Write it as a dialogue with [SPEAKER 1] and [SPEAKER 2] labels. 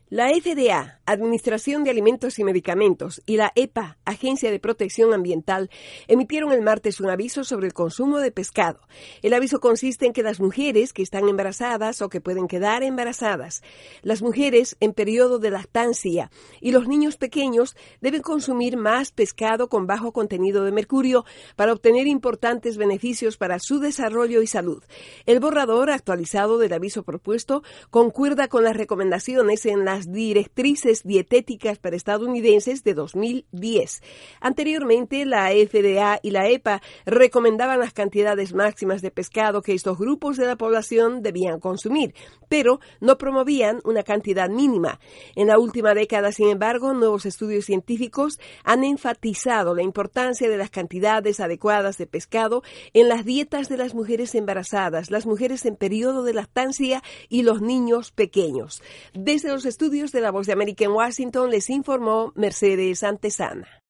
[SPEAKER 1] La FDA, Administración de Alimentos y Medicamentos, y la EPA, Agencia de Protección Ambiental, emitieron el martes un aviso sobre el consumo de pescado. El aviso consiste en que las mujeres que están embarazadas o que pueden quedar embarazadas, las mujeres en periodo de lactancia y los niños pequeños deben consumir más pescado con bajo contenido de mercurio para obtener importantes beneficios para su desarrollo y salud. El borrador actualizado del aviso propuesto concuerda con las recomendaciones en las directrices dietéticas para estadounidenses de 2010. Anteriormente, la FDA y la EPA recomendaban las cantidades máximas de pescado que estos grupos de la población debían consumir, pero no promovían una cantidad mínima. En la última década, sin embargo, nuevos estudios científicos han enfatizado la importancia de las cantidades adecuadas de pescado en las dietas de las mujeres embarazadas, las mujeres en periodo de lactancia y los niños pequeños. Desde los estudios de La Voz de América en Washington les informó Mercedes Antesana.